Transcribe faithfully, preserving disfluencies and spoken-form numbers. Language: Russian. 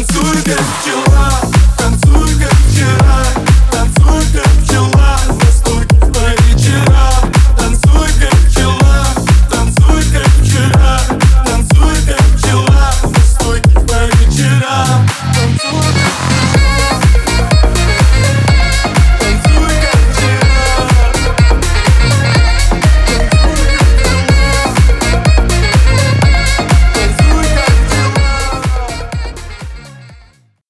Танцуй, как пчела, танцуй, как вчера. Танцуй, как пчела, на стуке по вечерам. Танцуй, как пчела, танцуй, как вчера. Танцуй, как пчела, на стуке по вечерам. Танцуй, как